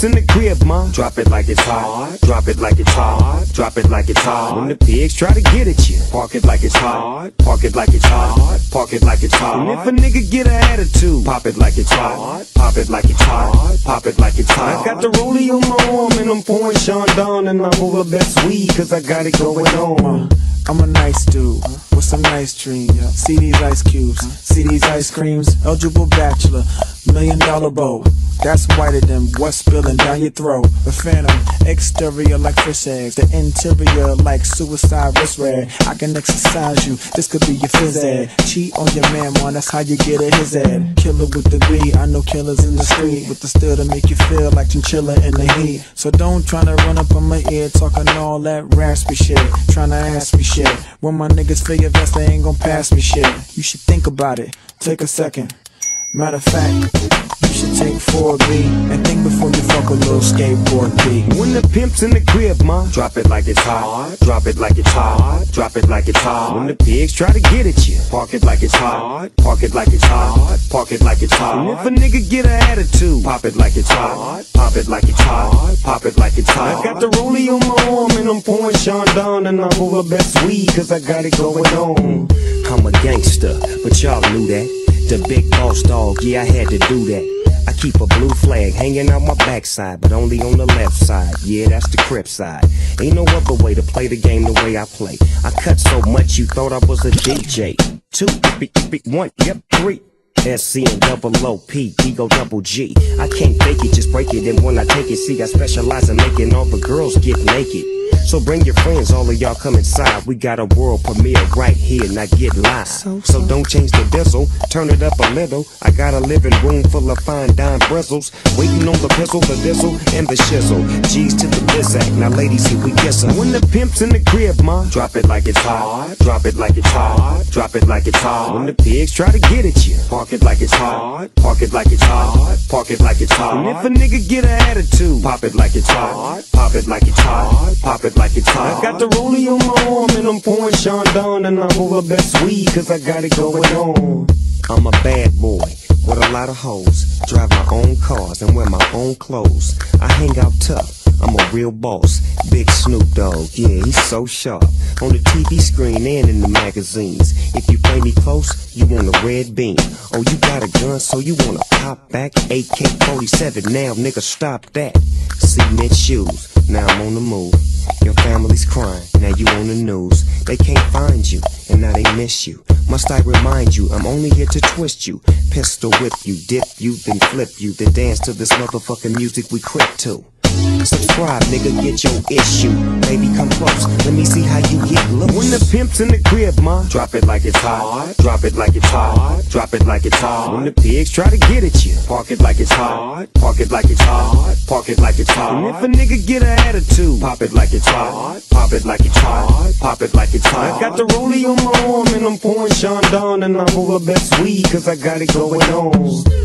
in the crib, ma, drop it like it's hot. Drop it like it's hot. Drop it like it's hot. When the pigs try to get at you, park it like it's hot. Park it like it's hot. Park it like it's hot. And if a nigga get an attitude, pop it like it's hot. Pop it like it's hot. Pop it like it's hot. I got the rollie on my arm and I'm pouring Sean down and I'm over best weed cause I got it going on. I'm a nice dude with some nice dreams. See these ice cubes, see these ice creams. Eligible bachelor, $1 million bow. That's whiter than what's spilling down your throat. The phantom, exterior like fish eggs, the interior like suicide wrist rag. I can exercise you, this could be your phys ed. Cheat on your man, man, that's how you get a his head. Killer with the B, I know killers in the street with the still to make you feel like chinchilla in the heat. So don't tryna run up on my ear talking all that raspy shit, tryna ask me shit. When my niggas feel your vest, they ain't gon' pass me shit. You should think about it, take a second. Matter of fact, you should take 4B and think before you fuck a little skateboard B. When the pimp's in the crib, ma, drop it like it's hot. Drop it like it's hot. Drop it like it's hot. When the pigs try to get at you, park it like it's hot. Park it like it's hot. Park it like it's hot. And if a nigga get an attitude, pop it like it's hot. Pop it like it's hot. Pop it like it's hot. I got the rollie on my arm and I'm pouring Sean down and I'm over best weed cause I got it going on. I'm a gangster, but y'all knew that. The big boss dog, yeah, I had to do that. I keep a blue flag hanging out my backside, but only on the left side. Yeah, that's the Crip side. Ain't no other way to play the game the way I play. I cut so much you thought I was a DJ. 2, 1, yep, 3. SC and double OP, Ego double G. I can't fake it, just break it. And when I take it, see, I specialize in making all the girls get naked. So bring your friends, all of y'all come inside. We got a world premiere right here, now get live. So don't change the diesel, turn it up a little. I got a living room full of fine dime bristles, waiting on the pistol, the diesel, and the shizzle. G's to the bizac, now ladies, here we kiss her. When the pimp's in the crib, ma, drop it like it's hot. Drop it like it's hot. Drop it like it's hot. When the pigs try to get at you, park it like it's hot. Park it like it's hot. Park it like it's hot. And if a nigga get an attitude, pop it like it's hot. Pop it like it's hot. Pop it like it's hot. I got the rollie on my arm and I'm pouring Sean down and I'm over best weed cause I got it going on. I'm a bad boy with a lot of hoes, drive my own cars and wear my own clothes. I hang out tough, I'm a real boss. Big Snoop Dogg, yeah, he's so sharp. On the TV screen and in the magazines. If you play me close, you want a red beam. Oh, you got a gun, so you wanna pop back? AK-47, now nigga stop that. Cement shoes, now I'm on the move. Your family's crying, now you on the news. They can't find you, and now they miss you. Must I remind you, I'm only here to twist you. Pistol whip you, dip you, then flip you. Then dance to this motherfucking music we quit to. Subscribe, nigga, get your issue. Baby, come close, let me see how you get loose. When the pimp's in the crib, ma, drop it like it's hot. Drop it like it's hot. Drop it like it's hot. When the pigs try to get at you, park it like it's hot. Park it like it's hot. Park it like it's hot. And if a nigga get an attitude, pop it like it's hot. Pop it like it's hot. Pop it like it's hot. I got the rollie on my arm and I'm pouring Sean down and I'm over best weed cause I got it going on.